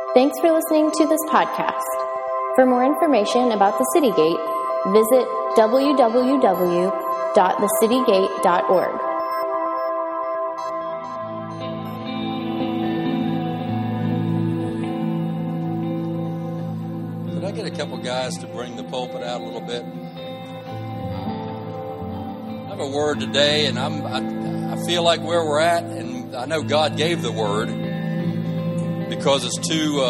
Thanks for listening to this podcast. For more information about the City Gate, visit www.thecitygate.org. Could I get a couple guys to bring the pulpit out a little bit? I have a word today, and I feel like where we're at, and I know God gave the word because it's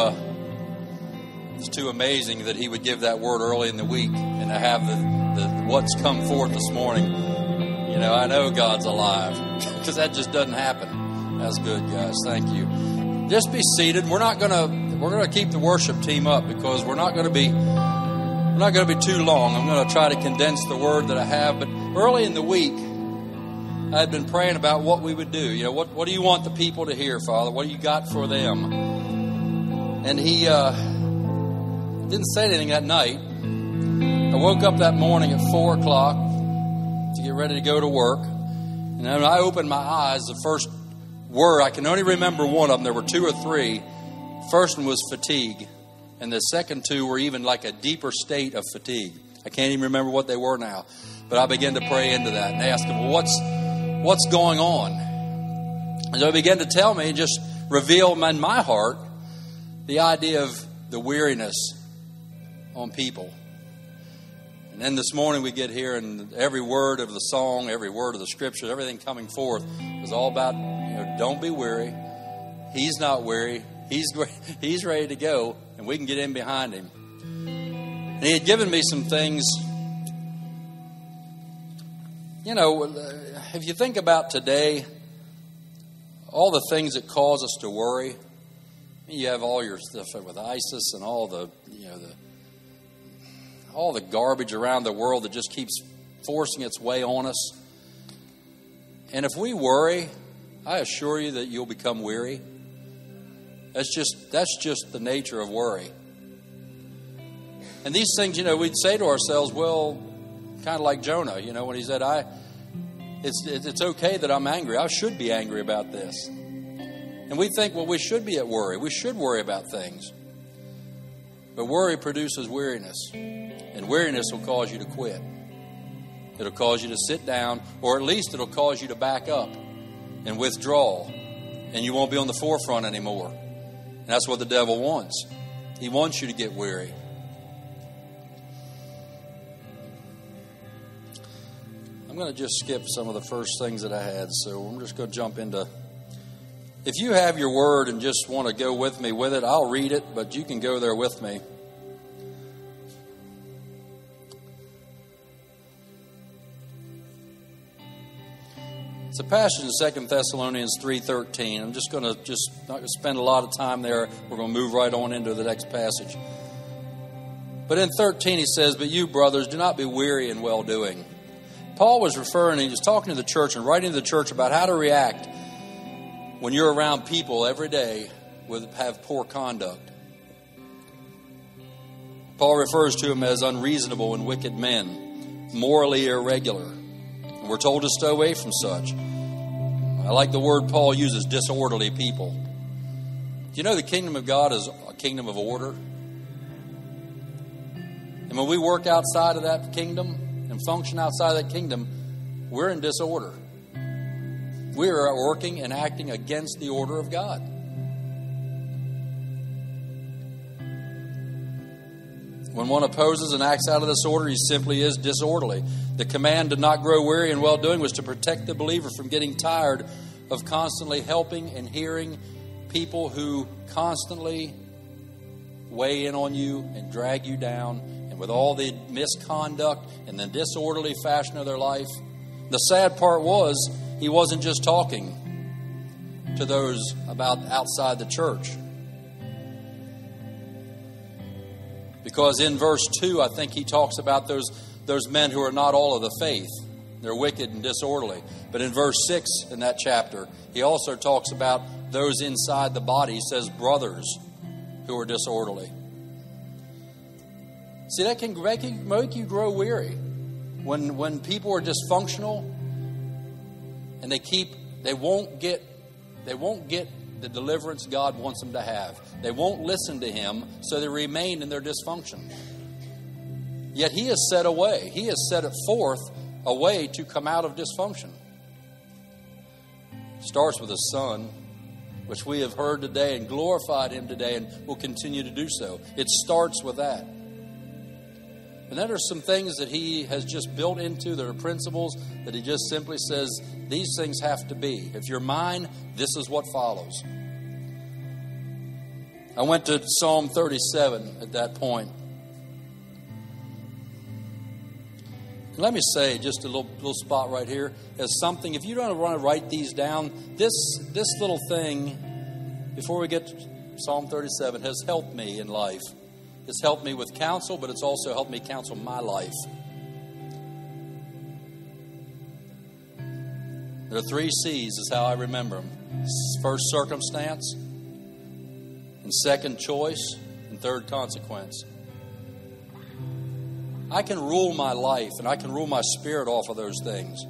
too amazing that He would give that word early in the week and to have the what's come forth this morning. You know, I know God's alive because that just doesn't happen. That's good, guys. Thank you. Just be seated. We're gonna keep the worship team up because we're not gonna be too long. I'm gonna try to condense the word that I have. But early in the week, I had been praying about what we would do. You know, what do you want the people to hear, Father? What do you got for them? And He didn't say anything that night. I woke up that morning at 4 o'clock to get ready to go to work. And when I opened my eyes, the first word, I can only remember one of them. There were two or three. First one was fatigue. And the second two were even like a deeper state of fatigue. I can't even remember what they were now. But I began to pray into that and ask Him, well, what's going on? And so He began to tell me, just reveal in my heart, the idea of the weariness on people. And then this morning we get here, and every word of the song, every word of the scripture, everything coming forth was all about, don't be weary. He's not weary. He's ready to go, and we can get in behind Him. And He had given me some things. If you think about today, all the things that cause us to worry, you have all your stuff with ISIS and all the garbage around the world that just keeps forcing its way on us. And if we worry, I assure you that you'll become weary. That's just the nature of worry. And these things, we'd say to ourselves, well, kind of like Jonah, when he said, it's okay that I'm angry. I should be angry about this. And we think, well, we should be at worry. We should worry about things. But worry produces weariness. And weariness will cause you to quit. It'll cause you to sit down, or at least it'll cause you to back up and withdraw. And you won't be on the forefront anymore. And that's what the devil wants. He wants you to get weary. I'm going to just skip some of the first things that I had. So I'm just going to jump into... If you have your word and just want to go with me with it, I'll read it, but you can go there with me. It's a passage in 2 Thessalonians 3:13. I'm just going to not going to spend a lot of time there. We're going to move right on into the next passage. But in 13 he says, "But you, brothers, do not be weary in well-doing." Paul was referring, he was talking to the church and writing to the church about how to react when you're around people every day have poor conduct. Paul refers to them as unreasonable and wicked men, morally irregular. And we're told to stay away from such. I like the word Paul uses, disorderly people. Do you know the kingdom of God is a kingdom of order? And when we work outside of that kingdom and function outside of that kingdom, we're in disorder. We are working and acting against the order of God. When one opposes and acts out of this order, he simply is disorderly. The command to not grow weary in well-doing was to protect the believer from getting tired of constantly helping and hearing people who constantly weigh in on you and drag you down, and with all the misconduct and the disorderly fashion of their life. The sad part was, he wasn't just talking to those about outside the church. Because in verse 2, I think he talks about those men who are not all of the faith. They're wicked and disorderly. But in verse 6 in that chapter, he also talks about those inside the body. He says brothers who are disorderly. See, that can make you grow weary. When people are dysfunctional and they won't get the deliverance God wants them to have. They won't listen to Him, so they remain in their dysfunction. Yet He has set a way. He has set it forth a way to come out of dysfunction. It starts with His Son, which we have heard today and glorified Him today and will continue to do so. It starts with that. And then there's some things that He has just built into. There are principles that He just simply says, these things have to be. If you're mine, this is what follows. I went to Psalm 37 at that point. And let me say, just a little spot right here, as something, if you don't want to write these down, this little thing, before we get to Psalm 37, has helped me in life. It's helped me with counsel, but it's also helped me counsel my life. There are 3 C's is how I remember them. First, circumstance. And second, choice. And third, consequence. I can rule my life and I can rule my spirit off of those things.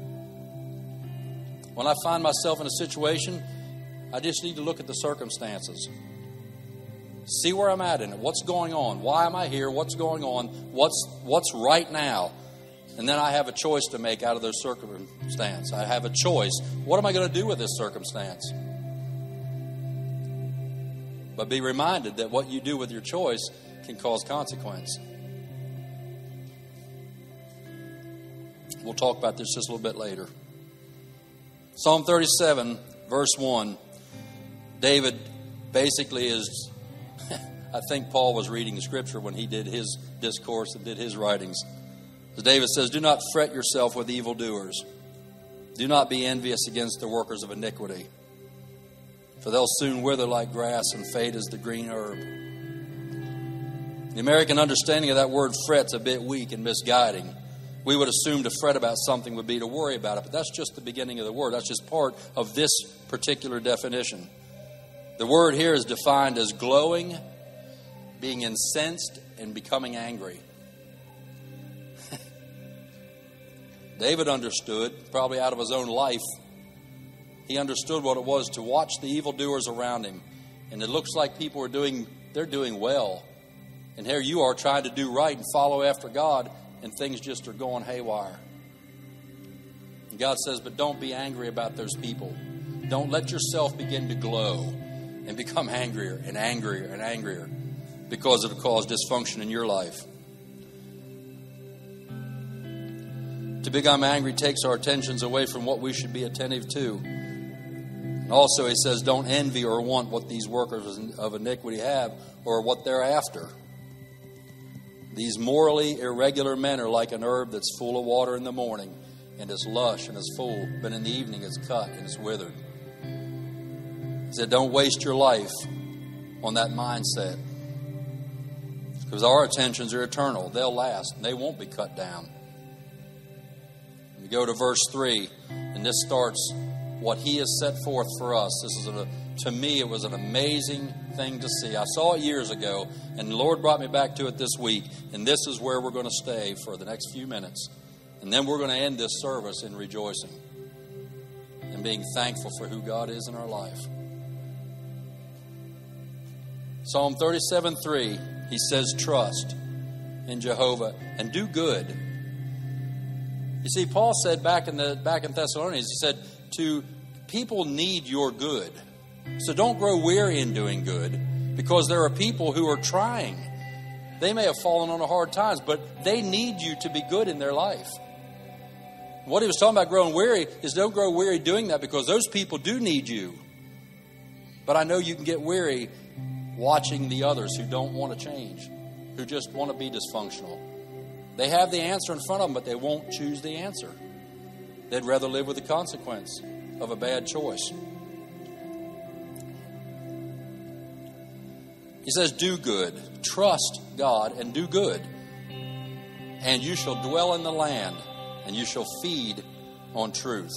When I find myself in a situation, I just need to look at the circumstances. See where I'm at in it. What's going on? Why am I here? What's going on? What's right now? And then I have a choice to make out of those circumstances. I have a choice. What am I going to do with this circumstance? But be reminded that what you do with your choice can cause consequence. We'll talk about this just a little bit later. Psalm 37, verse 1. David basically is... I think Paul was reading the scripture when he did his discourse and did his writings. As David says, do not fret yourself with evildoers. Do not be envious against the workers of iniquity. For they'll soon wither like grass and fade as the green herb. The American understanding of that word fret's a bit weak and misguiding. We would assume to fret about something would be to worry about it, but that's just the beginning of the word. That's just part of this particular definition. The word here is defined as glowing, being incensed, and becoming angry. David understood, probably out of his own life, he understood what it was to watch the evildoers around him. And it looks like people they're doing well. And here you are trying to do right and follow after God, and things just are going haywire. And God says, but don't be angry about those people. Don't let yourself begin to glow and become angrier and angrier and angrier, because it'll cause dysfunction in your life. To become angry takes our attentions away from what we should be attentive to. And also, he says, don't envy or want what these workers of iniquity have or what they're after. These morally irregular men are like an herb that's full of water in the morning and is lush and is full, but in the evening it's cut and it's withered. He said, don't waste your life on that mindset, because our attentions are eternal. They'll last and they won't be cut down. We go to verse 3, and this starts what He has set forth for us. This is to me, it was an amazing thing to see. I saw it years ago, and the Lord brought me back to it this week, and this is where we're going to stay for the next few minutes. And then we're going to end this service in rejoicing and being thankful for who God is in our life. Psalm 37:3, he says, trust in Jehovah and do good. You see, Paul said back in Thessalonians, he said, people need your good. So don't grow weary in doing good, because there are people who are trying. They may have fallen on hard times, but they need you to be good in their life. What he was talking about growing weary is don't grow weary doing that, because those people do need you. But I know you can get weary watching the others who don't want to change, who just want to be dysfunctional. They have the answer in front of them, but they won't choose the answer. They'd rather live with the consequence of a bad choice. He says, do good. Trust God and do good. And you shall dwell in the land, and you shall feed on truth.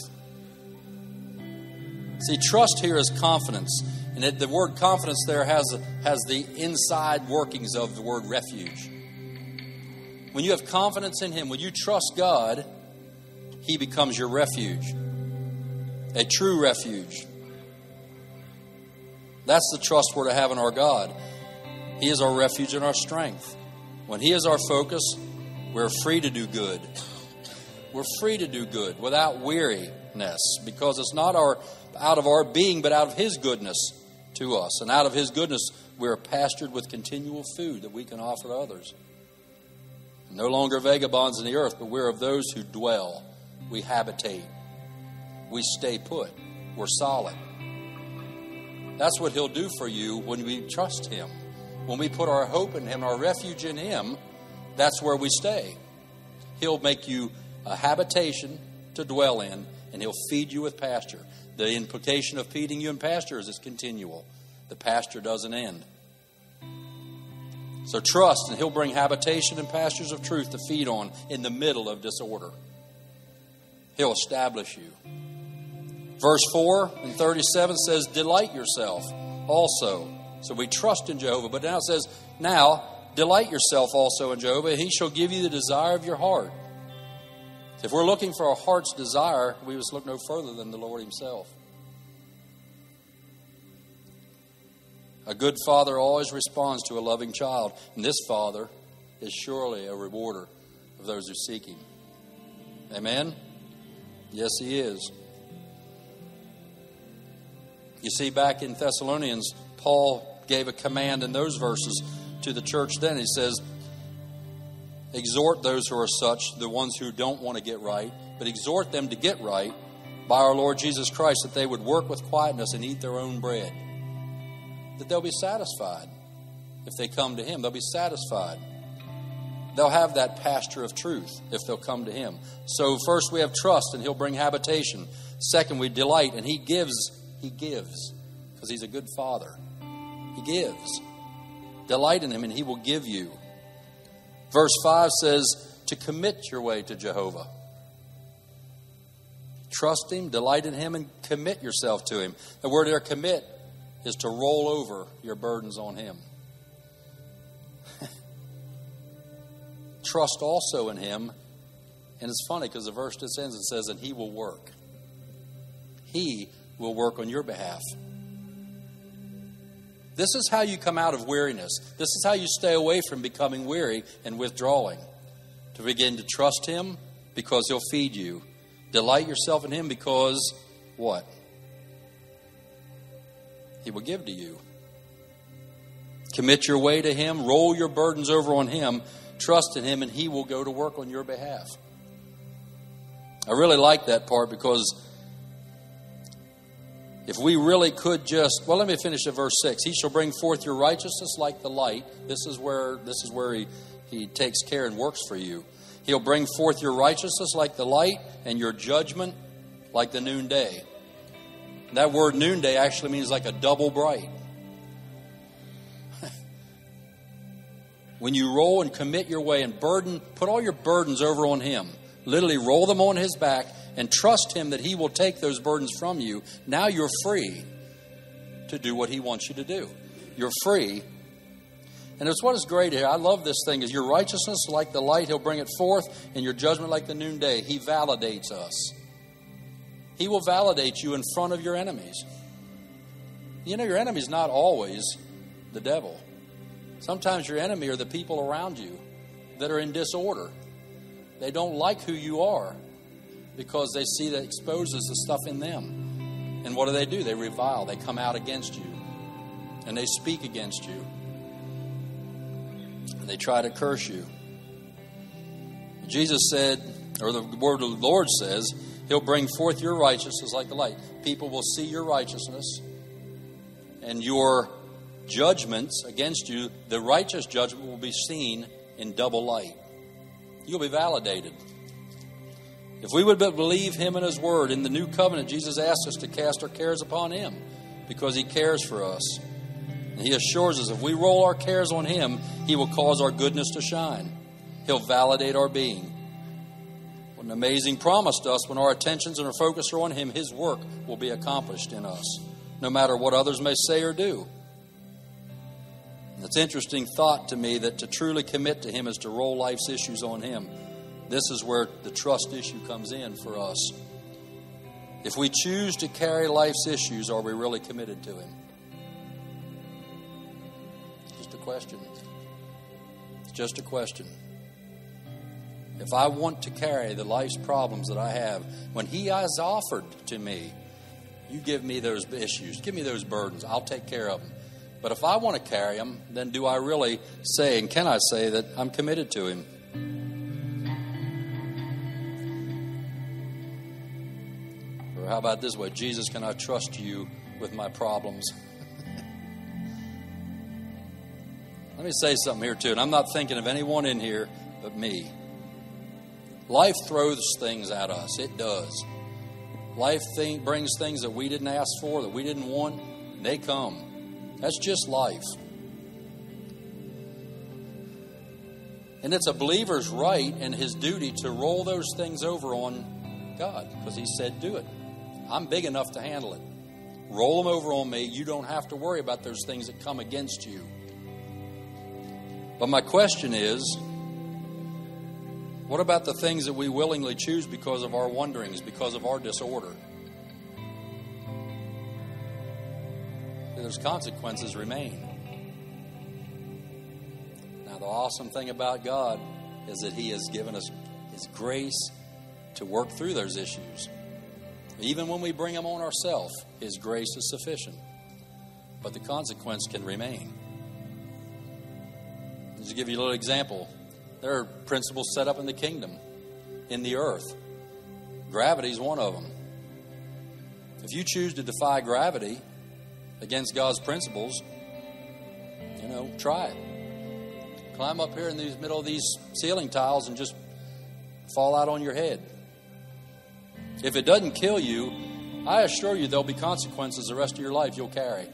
See, trust here is confidence. And the word confidence there has the inside workings of the word refuge. When you have confidence in Him, when you trust God, He becomes your refuge. A true refuge. That's the trust we're to have in our God. He is our refuge and our strength. When He is our focus, we're free to do good. We're free to do good without weariness, because it's not out of our being, but out of His goodness to us. And out of His goodness, we're pastured with continual food that we can offer to others. No longer vagabonds in the earth, but we're of those who dwell. We habitate. We stay put. We're solid. That's what He'll do for you when we trust Him. When we put our hope in Him, our refuge in Him, that's where we stay. He'll make you a habitation to dwell in, and He'll feed you with pasture. The implication of feeding you in pasture is it's continual. The pasture doesn't end. So trust, and He'll bring habitation and pastures of truth to feed on in the middle of disorder. He'll establish you. Verse 4 and 37 says, delight yourself also. So we trust in Jehovah. But now it says, now delight yourself also in Jehovah, and He shall give you the desire of your heart. If we're looking for our heart's desire, we must look no further than the Lord Himself. A good father always responds to a loving child. And this Father is surely a rewarder of those who seek Him. Amen? Yes, He is. You see, back in Thessalonians, Paul gave a command in those verses to the church then. He says, exhort those who are such, the ones who don't want to get right, but exhort them to get right by our Lord Jesus Christ, that they would work with quietness and eat their own bread. That they'll be satisfied if they come to Him. They'll be satisfied. They'll have that pasture of truth if they'll come to Him. So first we have trust, and He'll bring habitation. Second, we delight, and He gives. He gives, because He's a good Father. He gives. Delight in Him, and He will give you. Verse 5 says to commit your way to Jehovah. Trust Him, delight in Him, and commit yourself to Him. The word there, commit, is to roll over your burdens on Him. Trust also in Him. And it's funny because the verse just ends and says, and He will work. He will work on your behalf. This is how you come out of weariness. This is how you stay away from becoming weary and withdrawing. To begin to trust Him because He'll feed you. Delight yourself in Him because what? He will give to you. Commit your way to Him. Roll your burdens over on Him. Trust in Him, and He will go to work on your behalf. I really like that part, because if we really could just... Well, let me finish at verse 6. He shall bring forth your righteousness like the light. This is where he takes care and works for you. He'll bring forth your righteousness like the light, and your judgment like the noonday. That word noonday actually means like a double bright. When you roll and commit your way and put all your burdens over on Him. Literally roll them on His back and trust Him that He will take those burdens from you. Now you're free to do what He wants you to do. You're free. And it's what is great here. I love this thing. Is your righteousness like the light, He'll bring it forth, and your judgment like the noonday. He validates us. He will validate you in front of your enemies. You know, your enemy's not always the devil. Sometimes your enemy are the people around you that are in disorder. They don't like who you are because they see that exposes the stuff in them. And what do? They revile. They come out against you. And they speak against you. And they try to curse you. Jesus said, or the word of the Lord says, He'll bring forth your righteousness like the light. People will see your righteousness, and your judgments against you, the righteous judgment, will be seen in double light. You'll be validated. If we would but believe Him and His word, in the new covenant, Jesus asks us to cast our cares upon Him because He cares for us. And He assures us if we roll our cares on Him, He will cause our goodness to shine. He'll validate our being. What an amazing promise to us. When our attentions and our focus are on Him, His work will be accomplished in us, no matter what others may say or do. It's an interesting thought to me that to truly commit to Him is to roll life's issues on Him. This is where the trust issue comes in for us. If we choose to carry life's issues, are we really committed to Him? Just a question. It's just a question. If I want to carry the life's problems that I have, when He has offered to me, you give me those issues, give me those burdens, I'll take care of them. But if I want to carry them, then do I really say, and can I say that I'm committed to Him? Or how about this way? Jesus, can I trust you with my problems? Let me say something here too, and I'm not thinking of anyone in here but me. Life throws things at us. It does. Life brings things that we didn't ask for, that we didn't want, and they come. That's just life. And it's a believer's right and his duty to roll those things over on God, because He said do it. I'm big enough to handle it. Roll them over on me. You don't have to worry about those things that come against you. But my question is, what about the things that we willingly choose because of our wanderings, because of our disorder? Those consequences remain. Now, the awesome thing about God is that He has given us His grace to work through those issues. Even when we bring them on ourselves, His grace is sufficient. But the consequence can remain. Just to give you a little example, there are principles set up in the kingdom, in the earth. Gravity is one of them. If you choose to defy gravity against God's principles, try it. Climb up here in the middle of these ceiling tiles and just fall out on your head. If it doesn't kill you, I assure you there'll be consequences the rest of your life you'll carry.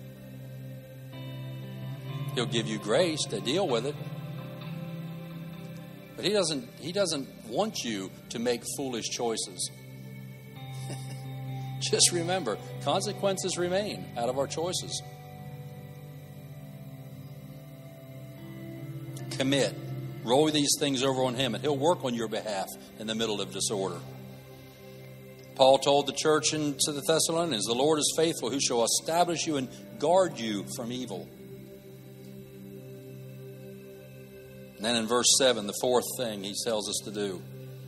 He'll give you grace to deal with it. But He doesn't want you to make foolish choices. Just remember, consequences remain out of our choices. Commit. Roll these things over on Him, and He'll work on your behalf in the middle of disorder. Paul told the church to the Thessalonians, the Lord is faithful, who shall establish you and guard you from evil. And then in verse 7, the fourth thing He tells us to do.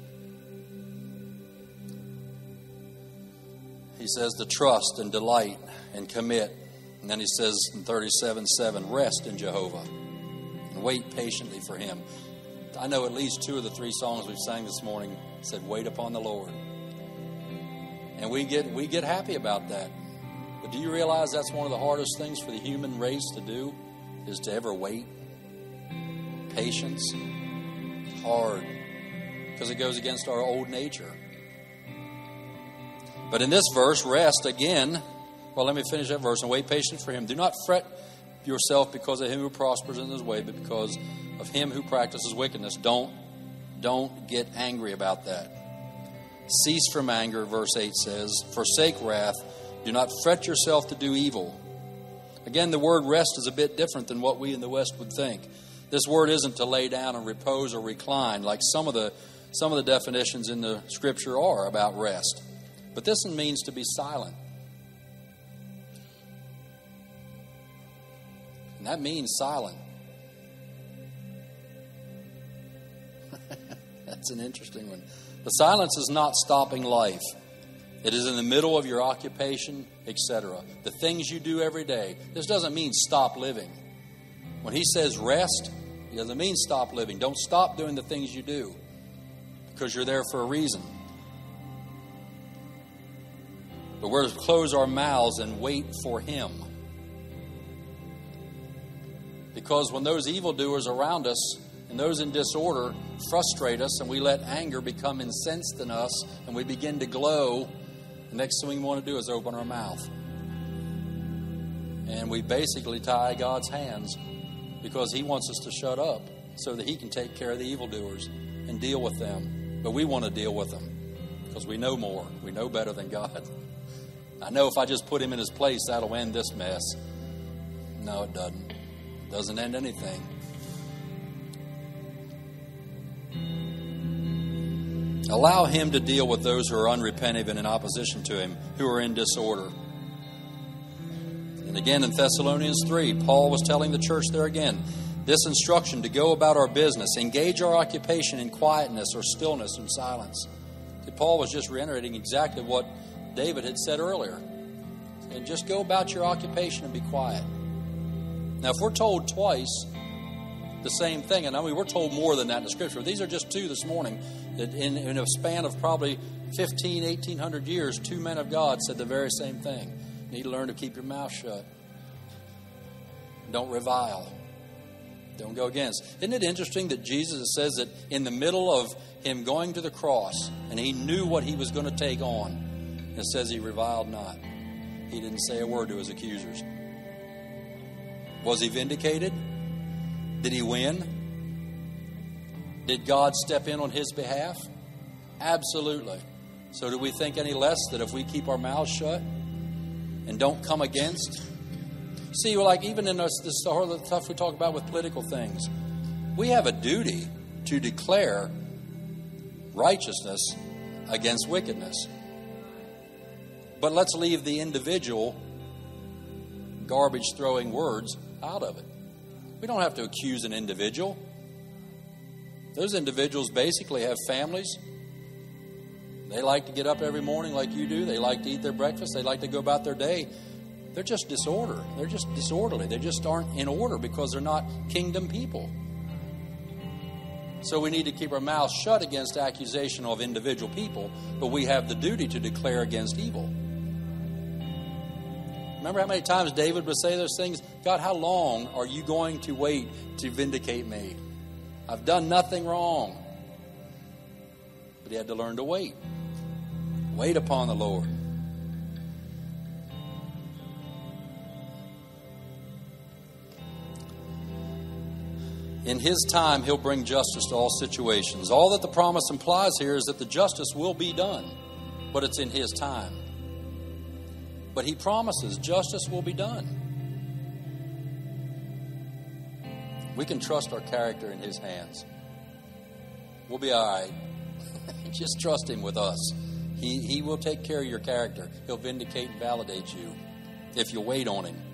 He says to trust and delight and commit. And then He says in 37:7, rest in Jehovah and wait patiently for Him. I know at least 2 of the 3 songs we've sang this morning said, wait upon the Lord. And we get happy about that. But do you realize that's one of the hardest things for the human race to do, is to ever wait? Patience. Hard. Because it goes against our old nature. But in this verse, rest again. Well, let me finish that verse. And wait patiently for Him. Do not fret yourself because of him who prospers in his way, but because of him who practices wickedness. Don't get angry about that. Cease from anger, verse 8 says. Forsake wrath. Do not fret yourself to do evil. Again, the word rest is a bit different than what we in the West would think. This word isn't to lay down and repose or recline like some of the definitions in the Scripture are about rest. But this means to be silent. And that means silent. That's an interesting one. The silence is not stopping life. It is in the middle of your occupation, etc. The things you do every day. This doesn't mean stop living. When he says rest, he doesn't mean stop living. Don't stop doing the things you do, because you're there for a reason. But we're to close our mouths and wait for him. Because when those evildoers around us and those in disorder frustrate us and we let anger become incensed in us and we begin to glow, the next thing we want to do is open our mouth. And we basically tie God's hands because he wants us to shut up so that he can take care of the evildoers and deal with them. But we want to deal with them because we know more. We know better than God. I know if I just put him in his place, that'll end this mess. No, it doesn't. It doesn't end anything. Allow him to deal with those who are unrepentant and in opposition to him, who are in disorder. And And again in Thessalonians 3, Paul was telling the church there again, this instruction to go about our business, engage our occupation in quietness or stillness and silence. Paul was just reiterating exactly what David had said earlier. And just go about your occupation and be quiet. Now, if we're told twice the same thing, and I mean, we're told more than that in the Scripture. These are just two this morning. That in a span of probably 1,800 years, two men of God said the very same thing. You need to learn to keep your mouth shut. Don't revile. Don't go against. Isn't it interesting that Jesus says that in the middle of him going to the cross, and he knew what he was going to take on, it says he reviled not. He didn't say a word to his accusers. Was he vindicated? Did he win? Did God step in on his behalf? Absolutely. So do we think any less that if we keep our mouths shut and don't come against? See, like even in this stuff we talk about with political things, we have a duty to declare righteousness against wickedness. But let's leave the individual garbage-throwing words out of it. We don't have to accuse an individual. Those individuals basically have families. They like to get up every morning like you do. They like to eat their breakfast. They like to go about their day. They're just disorder. They're just disorderly. They just aren't in order because they're not kingdom people. So we need to keep our mouths shut against accusation of individual people, but we have the duty to declare against evil. Remember how many times David would say those things? God, how long are you going to wait to vindicate me? I've done nothing wrong. But he had to learn to wait. Wait upon the Lord. In his time, he'll bring justice to all situations. All that the promise implies here is that the justice will be done, but it's in his time. But he promises justice will be done. We can trust our character in his hands. We'll be all right. Just trust him with us. He will take care of your character. He'll vindicate and validate you if you wait on him.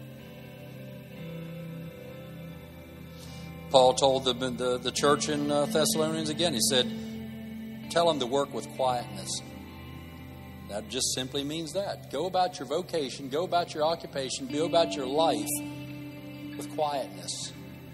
Paul told the church in Thessalonians again, he said, tell them to work with quietness. That just simply means that. Go about your vocation, go about your occupation, go about your life with quietness.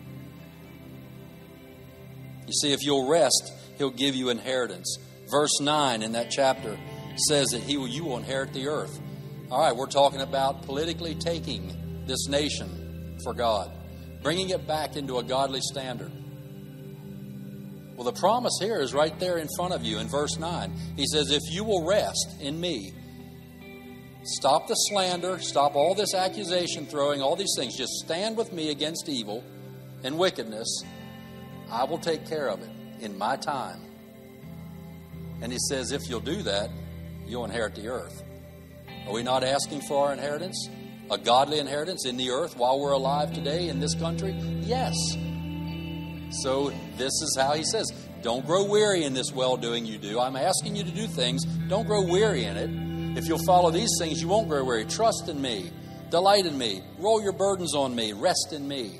You see, if you'll rest, he'll give you inheritance. Verse 9 in that chapter says that you will inherit the earth. All right, we're talking about politically taking this nation for God, bringing it back into a godly standard. Well, the promise here is right there in front of you in verse 9. He says, if you will rest in me, stop the slander, stop all this accusation throwing, all these things. Just stand with me against evil and wickedness. I will take care of it in my time. And he says, if you'll do that, you'll inherit the earth. Are we not asking for our inheritance? A godly inheritance in the earth while we're alive today in this country? Yes. So this is how he says, don't grow weary in this well-doing you do. I'm asking you to do things. Don't grow weary in it. If you'll follow these things, you won't grow weary. Trust in me. Delight in me. Roll your burdens on me. Rest in me.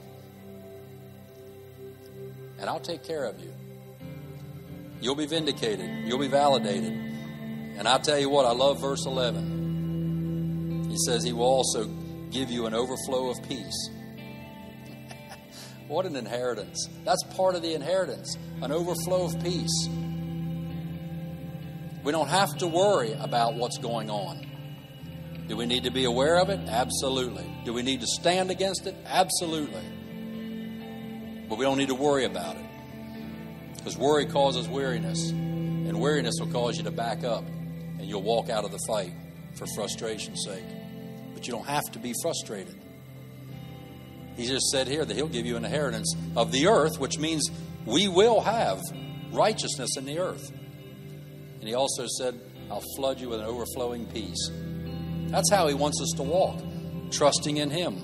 And I'll take care of you. You'll be vindicated. You'll be validated. And I'll tell you what, I love verse 11. He says he will also give you an overflow of peace. What an inheritance. That's part of the inheritance, an overflow of peace. We don't have to worry about what's going on. Do we need to be aware of it? Absolutely. Do we need to stand against it? Absolutely. But we don't need to worry about it. Because worry causes weariness. And weariness will cause you to back up. And you'll walk out of the fight for frustration's sake. But you don't have to be frustrated. He just said here that he'll give you an inheritance of the earth, which means we will have righteousness in the earth. And he also said, I'll flood you with an overflowing peace. That's how he wants us to walk, trusting in him.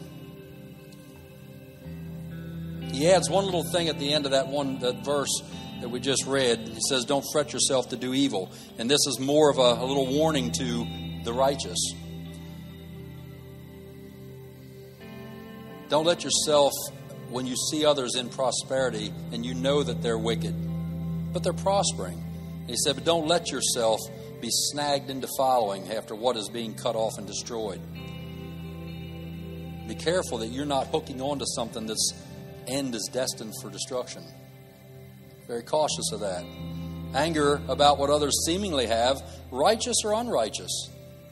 He adds one little thing at the end of that verse that we just read. He says, don't fret yourself to do evil. And this is more of a little warning to the righteous. Don't let yourself, when you see others in prosperity and you know that they're wicked, but they're prospering. He said, but don't let yourself be snagged into following after what is being cut off and destroyed. Be careful that you're not hooking on to something that's end is destined for destruction. Very cautious of that. Anger about what others seemingly have, righteous or unrighteous.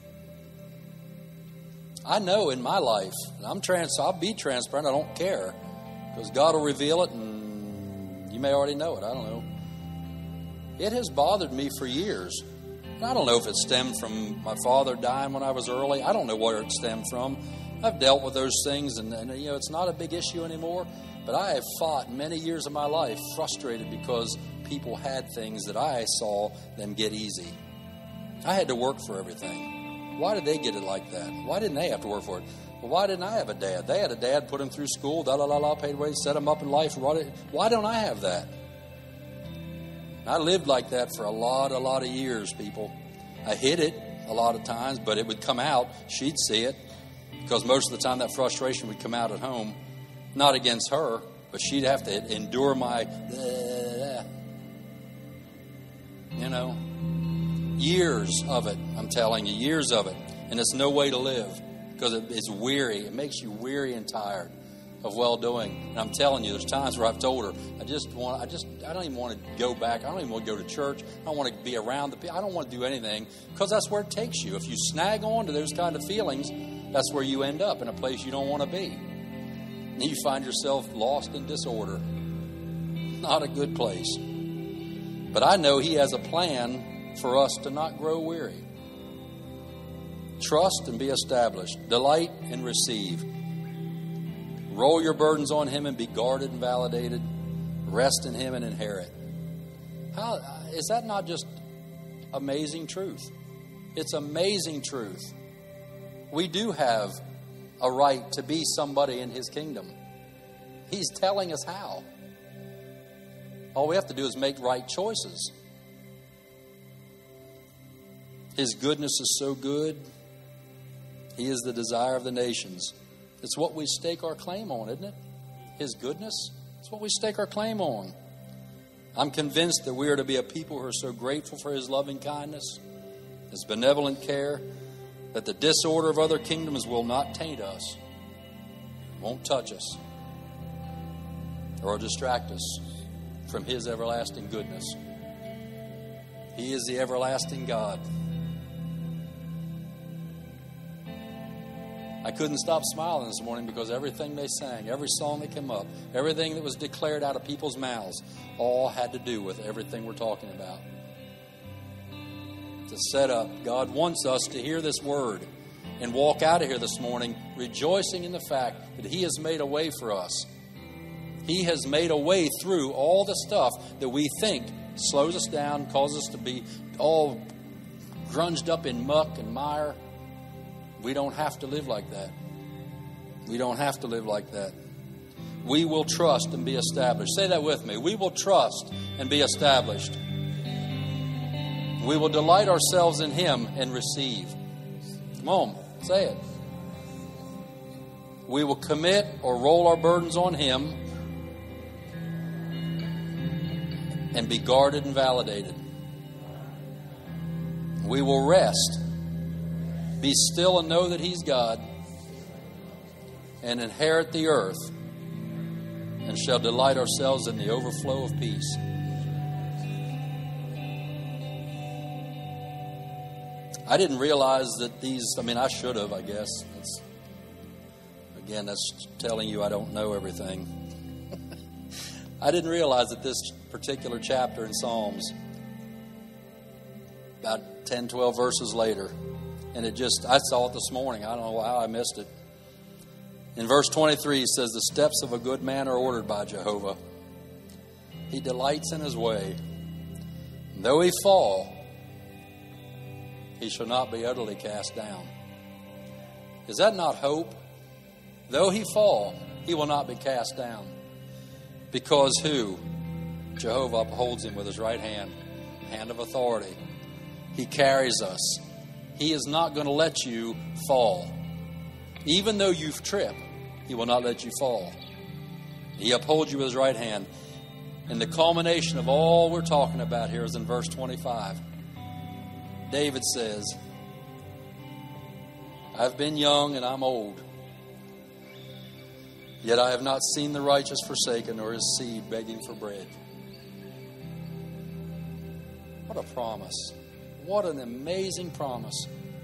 I know in my life, and I'll be transparent, I don't care, because God will reveal it, and you may already know it, I don't know. It has bothered me for years. And I don't know if it stemmed from my father dying when I was early. I don't know where it stemmed from. I've dealt with those things, and it's not a big issue anymore. But I have fought many years of my life frustrated because people had things that I saw them get easy. I had to work for everything. Why did they get it like that? Why didn't they have to work for it? Well, why didn't I have a dad? They had a dad, put him through school, paid way, set him up in life. Why don't I have that? I lived like that for a lot of years, people. I hid it a lot of times, but it would come out. She'd see it, because most of the time that frustration would come out at home. Not against her, but she'd have to endure my, years of it. I'm telling you, years of it. And it's no way to live, because it's weary. It makes you weary and tired of well-doing. And I'm telling you, there's times where I've told her, I don't even want to go back. I don't even want to go to church. I don't want to be around the people. I don't want to do anything, because that's where it takes you. If you snag on to those kind of feelings, that's where you end up, in a place you don't want to be. And you find yourself lost in disorder. Not a good place. But I know He has a plan for us to not grow weary. Trust and be established. Delight and receive. Roll your burdens on Him and be guarded and validated. Rest in Him and inherit. How is that not just amazing truth? It's amazing truth. We do have a right to be somebody in His kingdom. He's telling us how. All we have to do is make right choices. His goodness is so good. He is the desire of the nations. It's what we stake our claim on, isn't it? His goodness. It's what we stake our claim on. I'm convinced that we are to be a people who are so grateful for His loving kindness, His benevolent care, that the disorder of other kingdoms will not taint us, won't touch us, or distract us from His everlasting goodness. He is the everlasting God. I couldn't stop smiling this morning because everything they sang, every song that came up, everything that was declared out of people's mouths, all had to do with everything we're talking about. To set up, God wants us to hear this word and walk out of here this morning rejoicing in the fact that He has made a way for us. He has made a way through all the stuff that we think slows us down, causes us to be all grunged up in muck and mire. We don't have to live like that. We don't have to live like that. We will trust and be established. Say that with me. We will trust and be established. We will delight ourselves in Him and receive. Come on, say it. We will commit or roll our burdens on Him and be guarded and validated. We will rest. Be still and know that He's God, and inherit the earth, and shall delight ourselves in the overflow of peace. I didn't realize that I should have, I guess. That's telling you I don't know everything. I didn't realize that this particular chapter in Psalms, about 10, 12 verses later, and I saw it this morning. I don't know how I missed it. In verse 23, it says, the steps of a good man are ordered by Jehovah. He delights in His way. And though he fall, he shall not be utterly cast down. Is that not hope? Though he fall, he will not be cast down. Because who? Jehovah upholds him with His right hand, hand of authority. He carries us. He is not going to let you fall. Even though you've tripped, He will not let you fall. He upholds you with his right hand. And the culmination of all we're talking about here is in verse 25. David says, I've been young and I'm old, yet I have not seen the righteous forsaken nor his seed begging for bread. What a promise. What an amazing promise.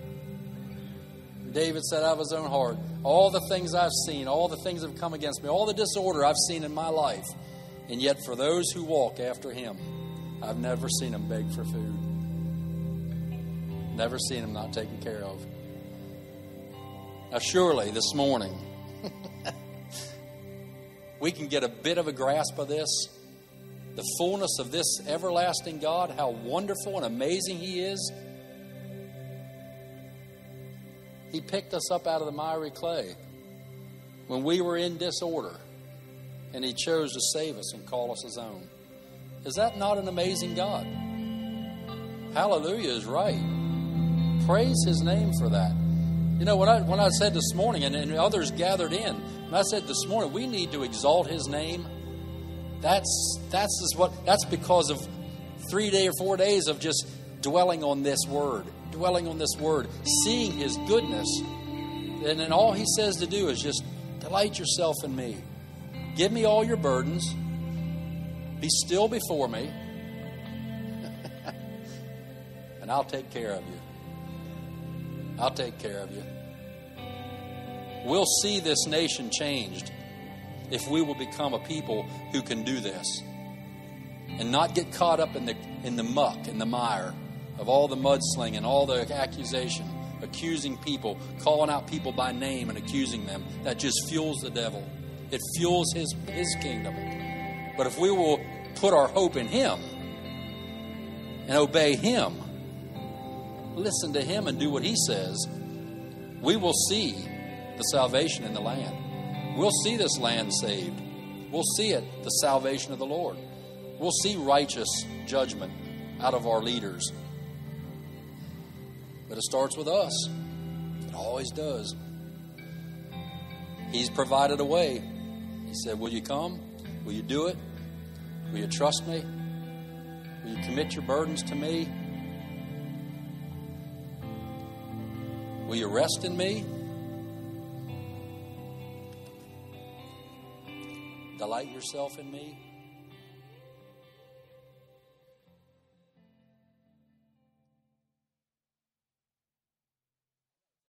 David said out of his own heart, all the things I've seen, all the things that have come against me, all the disorder I've seen in my life, and yet for those who walk after him, I've never seen them beg for food. Never seen them not taken care of. Now surely this morning, we can get a bit of a grasp of this. The fullness of this everlasting God, how wonderful and amazing he is. He picked us up out of the miry clay when we were in disorder, and he chose to save us and call us his own. Is that not an amazing God? Hallelujah is right. Praise his name for that. You know, when I said this morning, and others gathered in, and I said this morning, we need to exalt his name. That's because of 3 days or 4 days of just dwelling on this word, seeing his goodness. And then all he says to do is just delight yourself in me. Give me all your burdens. Be still before me. And I'll take care of you. I'll take care of you. We'll see this nation changed if we will become a people who can do this and not get caught up in the muck, in the mire of all the mudslinging, all the accusation, accusing people, calling out people by name and accusing them. That just fuels the devil. It fuels his kingdom. But if we will put our hope in him and obey him, listen to him and do what he says, we will see the salvation in the land. We'll see this land saved. We'll see it, the salvation of the Lord. We'll see righteous judgment out of our leaders. But it starts with us. It always does. He's provided a way. He said, will you come? Will you do it? Will you trust me? Will you commit your burdens to me? Will you rest in me? Delight yourself in me?